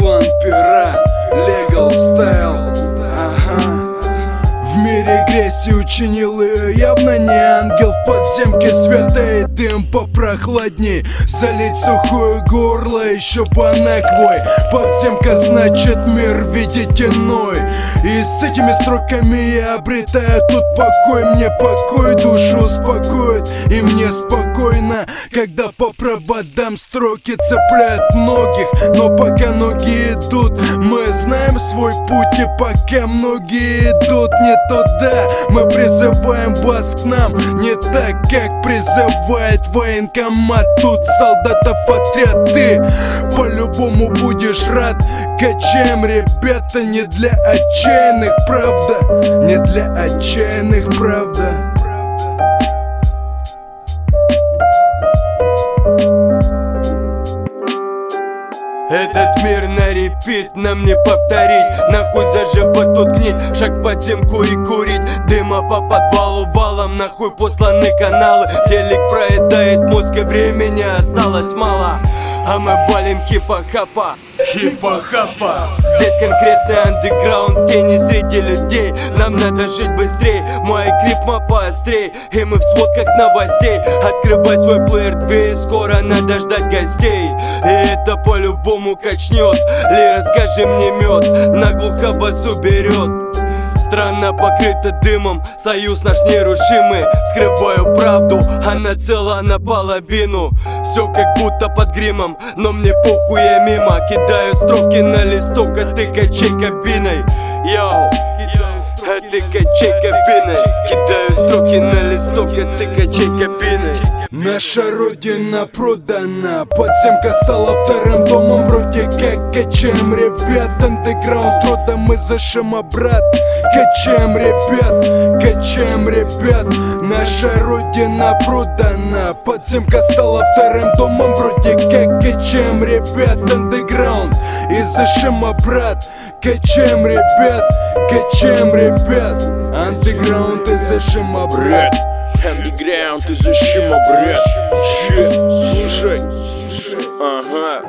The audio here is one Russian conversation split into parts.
Клан Пера, Legal Style. В мире грязи учинил ее явно не ангел. В подземке света и дым попрохладней. Залить сухое горло, еще банаквой. Подземка значит мир видеть иной. И с этими строками я обретаю тут покой. Мне покой душу успокоит, и мне спокойно, когда по проводам строки цепляют многих. Но пока ноги идут, мы знаем свой путь. И пока многие идут не туда, мы призываем вас к нам. Не так, как призывает военкомат. Тут солдатов отряд, ты по-любому будешь рад. Качаем, ребята, не для отчаянных, правда. Не для отчаянных, правда. Этот мир на репит, нам не повторить. Нахуй заживать тут гнить, шаг в подземку и курить. Дыма по подвалу валом, нахуй посланы каналы. Телек проедает мозг, и времени осталось мало. А мы валим хипа-хапа, хипа-хапа. Здесь конкретный андеграунд, тени среди людей. Нам надо жить быстрей, мой рифма поострей. И мы в сводках новостей. Открывай свой плеер, дверь, скоро надо ждать гостей. И это по-любому качнет. Лера, скажи мне мед, наглухо басу берет. Страна покрыта дымом, союз наш нерушимый. Скрываю правду, она цела наполовину. Все как будто под гримом, но мне похуй, я мимо. Кидаю строки на листок, а ты качай кабиной. Йоу, а ты качай кабиной. Кидаю строки на листок, а ты качай кабиной. Наша родина продана, подземка стала вторым домом. Вроде как качаем, ребят, андеграунд рода мы зашим брат. Качаем, ребят, качаем, ребят. Наша родина продана, подземка стала вторым домом. Вроде как качаем, ребят, андеграунд и зашим брат. Качаем, ребят, качаем, ребят. Андеграунд и зашим брат. Андеграунд и зашим брат. Слушай, ага.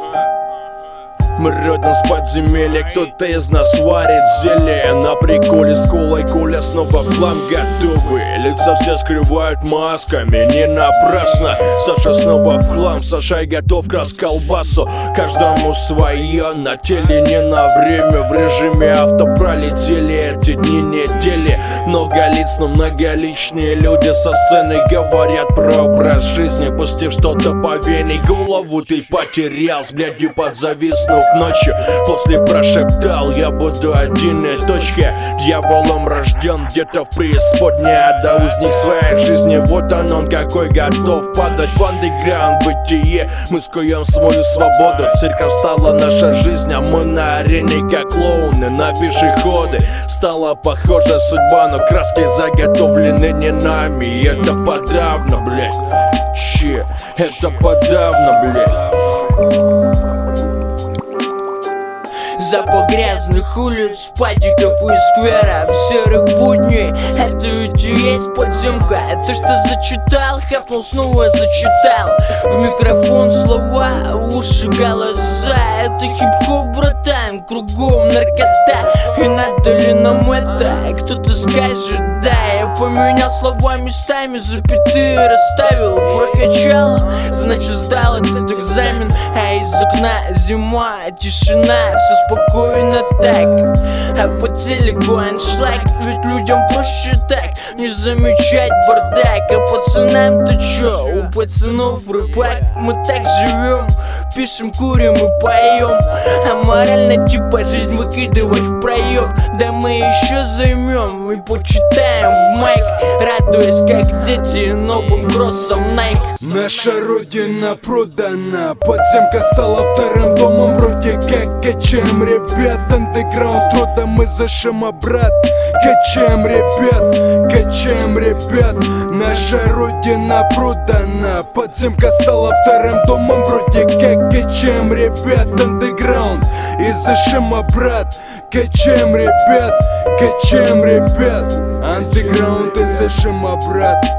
Мы родом с подземелья, кто-то из нас варит зелье. На приколе с колой, Коля снова в хлам готовы. Лица все скрывают масками, не напрасно. Саша снова в хлам, Саша готов к расколбасу. Каждому свое, на теле не на время. В режиме авто пролетели эти дни, недели. Много лиц, но многоличные люди со сцены говорят про образ жизни. Пустив что-то по вене, голову ты потерял, с блядью подзависнув ночью. После прошептал, я буду один и точка. Дьяволом рожден где-то в преисподней, а да узник своей жизни. Вот он какой готов падать в андеграунд бытие. Мы скуем свою свободу, цирком стала наша жизнь, а мы на арене как клоуны на пешеходы. Стала похожа судьба, но краски заготовлены не нами. И это подавно, блять. Это подавно, блять. Запах грязных улиц, падиков и скверов, серых будней. Это ведь и есть подземка. Это что зачитал, хапнул, снова зачитал. В микрофон слова, уши, голоса. Это хип-хоп, братан, кругом наркота. И надо ли нам это? Кто-то скажет, да. Я поменял слова местами, запятые расставил. Прокачал, значит сдал этот экзамен. А из окна зима, тишина, все спокойно так. А по телеку аншлаг, ведь людям проще так. Не замечать бардак, а пацанам-то чё? У пацанов рыбак, мы так живем. Пишем, курим и поем. А морально типа жизнь выкидывать в проем. Да мы еще займем и почитаем в майк, радуясь как дети новым кроссом Nike. Наша родина продана, подземка стала вторым домом. Вроде как качаем, ребят, андеграунд рода мы зашим брат. Качаем, ребят, качаем, ребят. Наша родина продана, подземка стала вторым домом. Вроде как качаем, ребят, андеграунд и зашим брат. Качаем, ребят, качаем, ребят. Андеграунд и зашим брат.